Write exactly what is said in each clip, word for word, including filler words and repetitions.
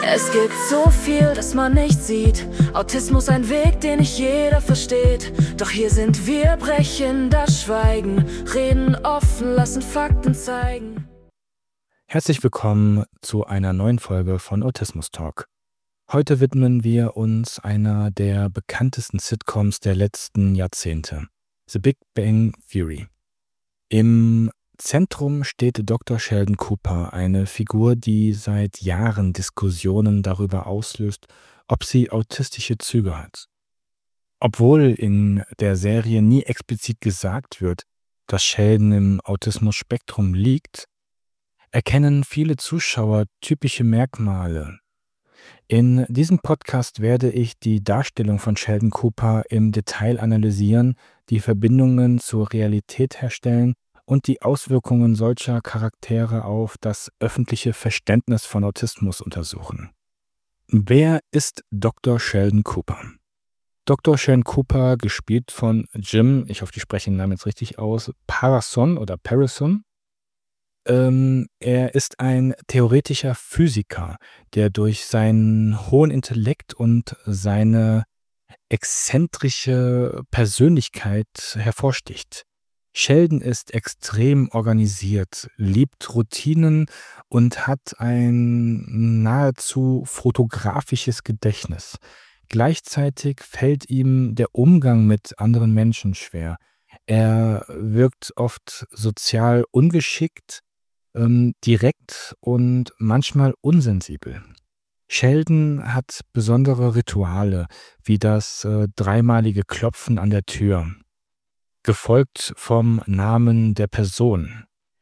Es gibt so viel, das man nicht sieht. Autismus ein Weg, den nicht jeder versteht. Doch hier sind wir, brechen das Schweigen, reden offen, lassen Fakten zeigen. Herzlich willkommen zu einer neuen Folge von Autismus Talk. Heute widmen wir uns einer der bekanntesten Sitcoms der letzten Jahrzehnte, The Big Bang Theory. Im Zentrum steht Doktor Sheldon Cooper, eine Figur, die seit Jahren Diskussionen darüber auslöst, ob sie autistische Züge hat. Obwohl in der Serie nie explizit gesagt wird, dass Sheldon im Autismus-Spektrum liegt, erkennen viele Zuschauer typische Merkmale. In diesem Podcast werde ich die Darstellung von Sheldon Cooper im Detail analysieren, die Verbindungen zur Realität herstellen und die Auswirkungen solcher Charaktere auf das öffentliche Verständnis von Autismus untersuchen. Wer ist Doktor Sheldon Cooper? Doktor Sheldon Cooper, gespielt von Jim, ich hoffe, ich spreche den Namen jetzt richtig aus, Parsons oder Parsons. Ähm, er ist ein theoretischer Physiker, der durch seinen hohen Intellekt und seine exzentrische Persönlichkeit hervorsticht. Sheldon ist extrem organisiert, liebt Routinen und hat ein nahezu fotografisches Gedächtnis. Gleichzeitig fällt ihm der Umgang mit anderen Menschen schwer. Er wirkt oft sozial ungeschickt, ähm, direkt und manchmal unsensibel. Sheldon hat besondere Rituale, wie das äh, dreimalige Klopfen an der Tür, gefolgt vom Namen der Person.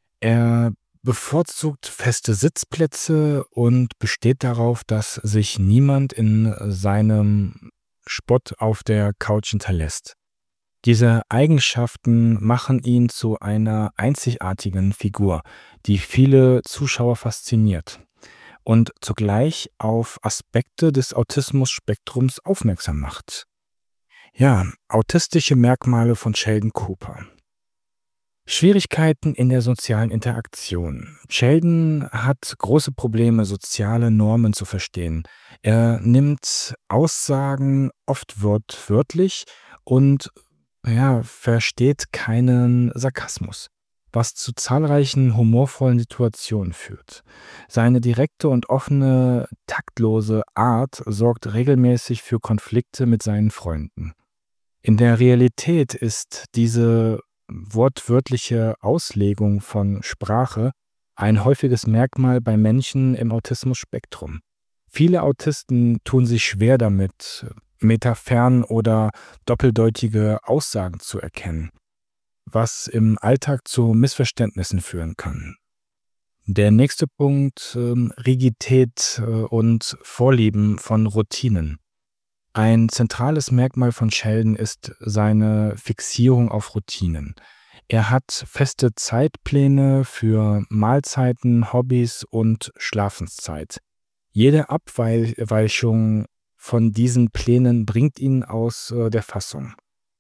Er bevorzugt feste Sitzplätze und besteht darauf, dass sich niemand in seinem Spott auf der Couch hinterlässt. Diese Eigenschaften machen ihn zu einer einzigartigen Figur, die viele Zuschauer fasziniert und zugleich auf Aspekte des Autismus-Spektrums aufmerksam macht. Ja, autistische Merkmale von Sheldon Cooper. Schwierigkeiten in der sozialen Interaktion. Sheldon hat große Probleme, soziale Normen zu verstehen. Er nimmt Aussagen oft wortwörtlich und ja, versteht keinen Sarkasmus, was zu zahlreichen humorvollen Situationen führt. Seine direkte und offene, taktlose Art sorgt regelmäßig für Konflikte mit seinen Freunden. In der Realität ist diese wortwörtliche Auslegung von Sprache ein häufiges Merkmal bei Menschen im Autismus-Spektrum. Viele Autisten tun sich schwer damit, metafern oder doppeldeutige Aussagen zu erkennen, was im Alltag zu Missverständnissen führen kann. Der nächste Punkt, ähm, Rigidität äh, und Vorlieben von Routinen. Ein zentrales Merkmal von Sheldon ist seine Fixierung auf Routinen. Er hat feste Zeitpläne für Mahlzeiten, Hobbys und Schlafenszeit. Jede Abweichung von diesen Plänen bringt ihn aus äh, der Fassung.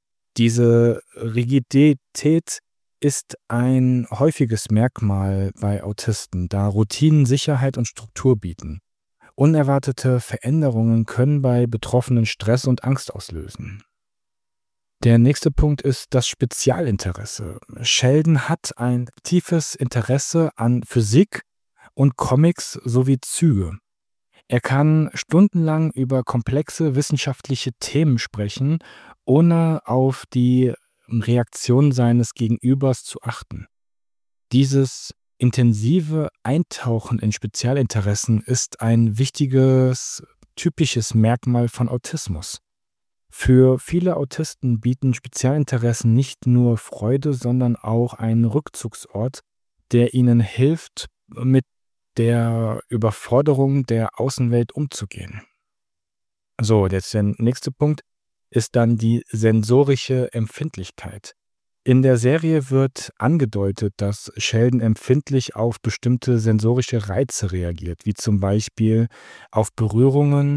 Diese Rigidität ist ein häufiges Merkmal bei Autisten, da Routinen Sicherheit und Struktur bieten. Unerwartete Veränderungen können bei Betroffenen Stress und Angst auslösen. Der nächste Punkt ist das Spezialinteresse. Sheldon hat ein tiefes Interesse an Physik und Comics sowie Züge. Er kann stundenlang über komplexe wissenschaftliche Themen sprechen, ohne auf die Reaktion seines Gegenübers zu achten. Dieses intensive Eintauchen in Spezialinteressen ist ein wichtiges, typisches Merkmal von Autismus. Für viele Autisten bieten Spezialinteressen nicht nur Freude, sondern auch einen Rückzugsort, der ihnen hilft, mit der Überforderung der Außenwelt umzugehen. So, jetzt der nächste Punkt ist dann die sensorische Empfindlichkeit. In der Serie wird angedeutet, dass Sheldon empfindlich auf bestimmte sensorische Reize reagiert, wie zum Beispiel auf Berührungen.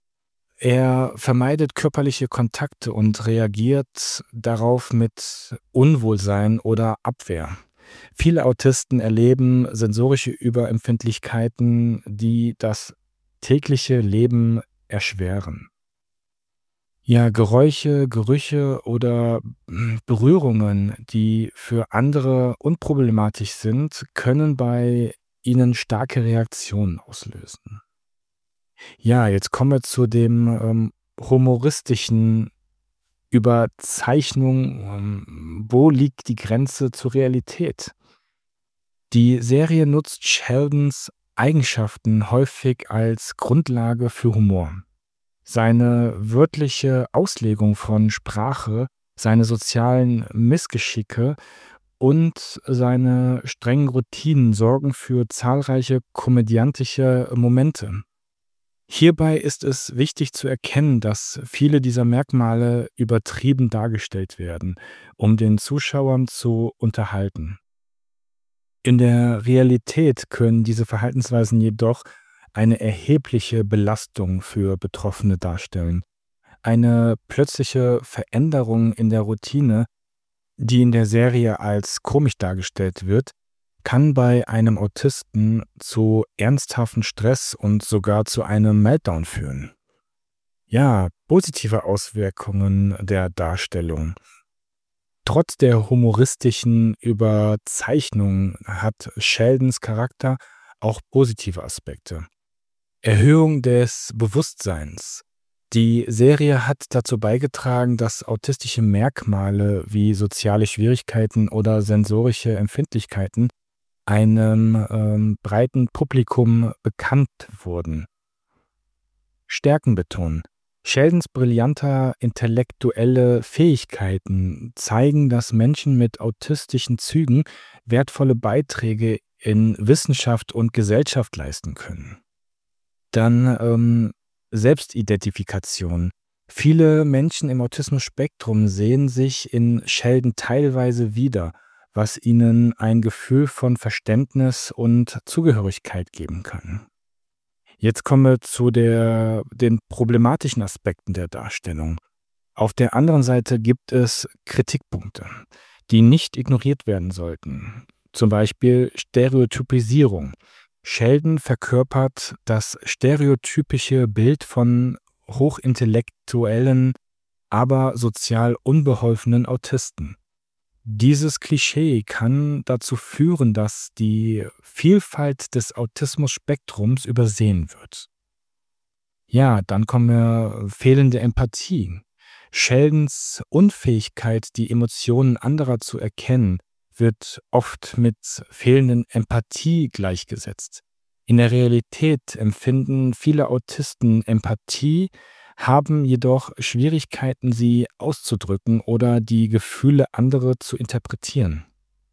Er vermeidet körperliche Kontakte und reagiert darauf mit Unwohlsein oder Abwehr. Viele Autisten erleben sensorische Überempfindlichkeiten, die das tägliche Leben erschweren. Ja, Geräusche, Gerüche oder mm, Berührungen, die für andere unproblematisch sind, können bei ihnen starke Reaktionen auslösen. Ja, jetzt kommen wir zu dem ähm, humoristischen Überzeichnung. Ähm, wo liegt die Grenze zur Realität? Die Serie nutzt Sheldons Eigenschaften häufig als Grundlage für Humor. Seine wörtliche Auslegung von Sprache, seine sozialen Missgeschicke und seine strengen Routinen sorgen für zahlreiche komödiantische Momente. Hierbei ist es wichtig zu erkennen, dass viele dieser Merkmale übertrieben dargestellt werden, um den Zuschauern zu unterhalten. In der Realität können diese Verhaltensweisen jedoch eine erhebliche Belastung für Betroffene darstellen. Eine plötzliche Veränderung in der Routine, die in der Serie als komisch dargestellt wird, kann bei einem Autisten zu ernsthaften Stress und sogar zu einem Meltdown führen. Ja, positive Auswirkungen der Darstellung. Trotz der humoristischen Überzeichnung hat Sheldons Charakter auch positive Aspekte. Erhöhung des Bewusstseins. Die Serie hat dazu beigetragen, dass autistische Merkmale wie soziale Schwierigkeiten oder sensorische Empfindlichkeiten einem ähm, breiten Publikum bekannt wurden. Stärken betonen. Sheldons brillanter intellektuelle Fähigkeiten zeigen, dass Menschen mit autistischen Zügen wertvolle Beiträge in Wissenschaft und Gesellschaft leisten können. Dann ähm, Selbstidentifikation. Viele Menschen im Autismus-Spektrum sehen sich in Sheldon teilweise wieder, was ihnen ein Gefühl von Verständnis und Zugehörigkeit geben kann. Jetzt kommen wir zu der, den problematischen Aspekten der Darstellung. Auf der anderen Seite gibt es Kritikpunkte, die nicht ignoriert werden sollten. Zum Beispiel Stereotypisierung. Sheldon verkörpert das stereotypische Bild von hochintellektuellen, aber sozial unbeholfenen Autisten. Dieses Klischee kann dazu führen, dass die Vielfalt des Autismus-Spektrums übersehen wird. Ja, dann kommen wir fehlende Empathie. Sheldons Unfähigkeit, die Emotionen anderer zu erkennen, wird oft mit fehlenden Empathie gleichgesetzt. In der Realität empfinden viele Autisten Empathie, haben jedoch Schwierigkeiten, sie auszudrücken oder die Gefühle anderer zu interpretieren.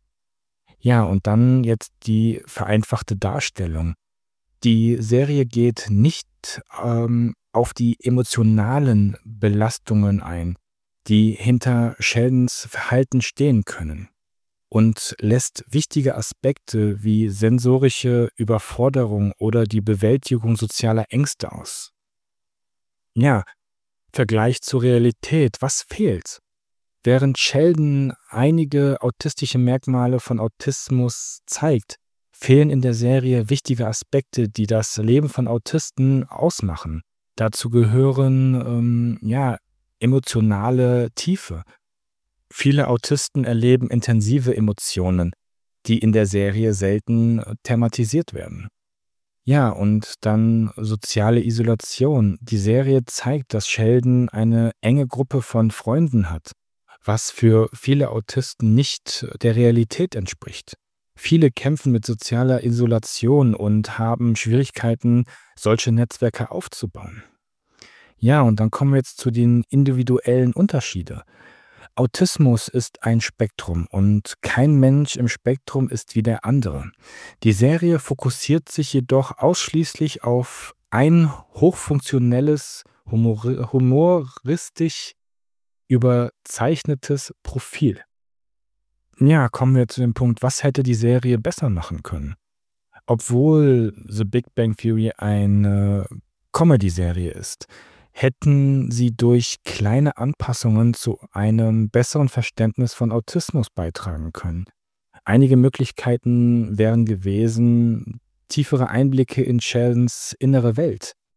Ja, und dann jetzt die vereinfachte Darstellung. Die Serie geht nicht ähm, auf die emotionalen Belastungen ein, die hinter Sheldons Verhalten stehen können, und lässt wichtige Aspekte wie sensorische Überforderung oder die Bewältigung sozialer Ängste aus. Ja, Vergleich zur Realität, was fehlt? Während Sheldon einige autistische Merkmale von Autismus zeigt, fehlen in der Serie wichtige Aspekte, die das Leben von Autisten ausmachen. Dazu gehören ähm, ja, emotionale Tiefe. Viele Autisten erleben intensive Emotionen, die in der Serie selten äh, thematisiert werden. Ja, und dann soziale Isolation. Die Serie zeigt, dass Sheldon eine enge Gruppe von Freunden hat, was für viele Autisten nicht der Realität entspricht. Viele kämpfen mit sozialer Isolation und haben Schwierigkeiten, solche Netzwerke aufzubauen. Ja, und dann kommen wir jetzt zu den individuellen Unterschieden. Autismus ist ein Spektrum und kein Mensch im Spektrum ist wie der andere. Die Serie fokussiert sich jedoch ausschließlich auf ein hochfunktionelles, humori- humoristisch überzeichnetes Profil. Ja, kommen wir zu dem Punkt, was hätte die Serie besser machen können? Obwohl The Big Bang Theory eine Comedy-Serie ist, hätten sie durch kleine Anpassungen zu einem besseren Verständnis von Autismus beitragen können. Einige Möglichkeiten wären gewesen, tiefere Einblicke in Sheldons innere Welt,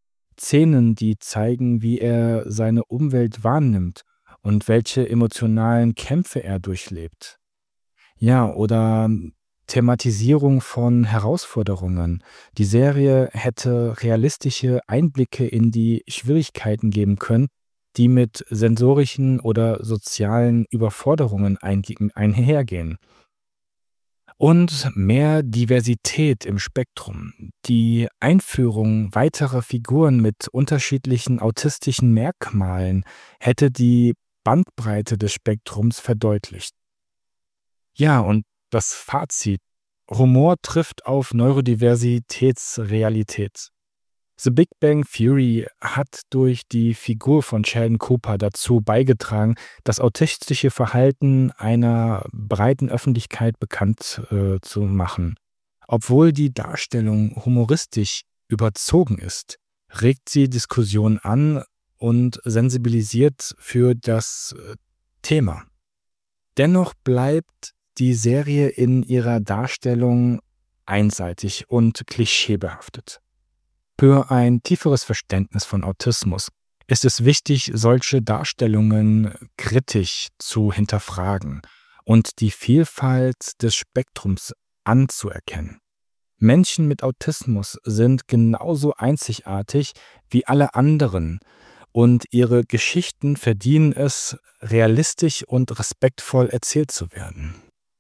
Szenen, die zeigen, wie er seine Umwelt wahrnimmt und welche emotionalen Kämpfe er durchlebt. Ja, oder Thematisierung von Herausforderungen. Die Serie hätte realistische Einblicke in die Schwierigkeiten geben können, die mit sensorischen oder sozialen Überforderungen einge- einhergehen. Und mehr Diversität im Spektrum. Die Einführung weiterer Figuren mit unterschiedlichen autistischen Merkmalen hätte die Bandbreite des Spektrums verdeutlicht. Ja, und das Fazit: Humor trifft auf Neurodiversitätsrealität. The Big Bang Theory hat durch die Figur von Sheldon Cooper dazu beigetragen, das autistische Verhalten einer breiten Öffentlichkeit bekannt äh, zu machen. Obwohl die Darstellung humoristisch überzogen ist, regt sie Diskussionen an und sensibilisiert für das äh, Thema. Dennoch bleibt die Serie in ihrer Darstellung einseitig und klischeebehaftet. Für ein tieferes Verständnis von Autismus ist es wichtig, solche Darstellungen kritisch zu hinterfragen und die Vielfalt des Spektrums anzuerkennen. Menschen mit Autismus sind genauso einzigartig wie alle anderen und ihre Geschichten verdienen es, realistisch und respektvoll erzählt zu werden.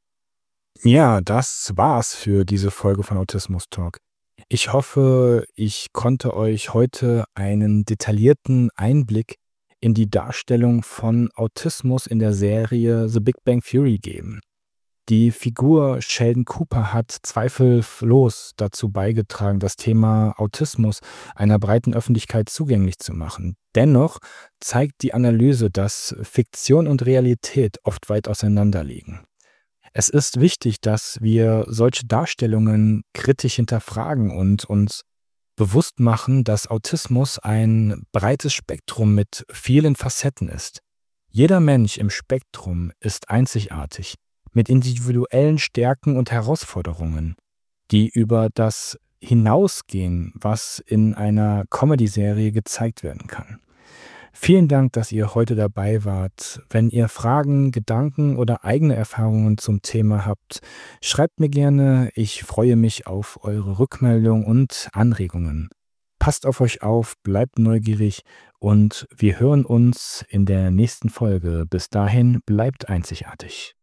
Ja, das war's für diese Folge von Autismus Talk. Ich hoffe, ich konnte euch heute einen detaillierten Einblick in die Darstellung von Autismus in der Serie The Big Bang Theory geben. Die Figur Sheldon Cooper hat zweifellos dazu beigetragen, das Thema Autismus einer breiten Öffentlichkeit zugänglich zu machen. Dennoch zeigt die Analyse, dass Fiktion und Realität oft weit auseinander liegen. Es ist wichtig, dass wir solche Darstellungen kritisch hinterfragen und uns bewusst machen, dass Autismus ein breites Spektrum mit vielen Facetten ist. Jeder Mensch im Spektrum ist einzigartig, mit individuellen Stärken und Herausforderungen, die über das hinausgehen, was in einer Comedy-Serie gezeigt werden kann. Vielen Dank, dass ihr heute dabei wart. Wenn ihr Fragen, Gedanken oder eigene Erfahrungen zum Thema habt, schreibt mir gerne. Ich freue mich auf eure Rückmeldung und Anregungen. Passt auf euch auf, bleibt neugierig und wir hören uns in der nächsten Folge. Bis dahin, bleibt einzigartig.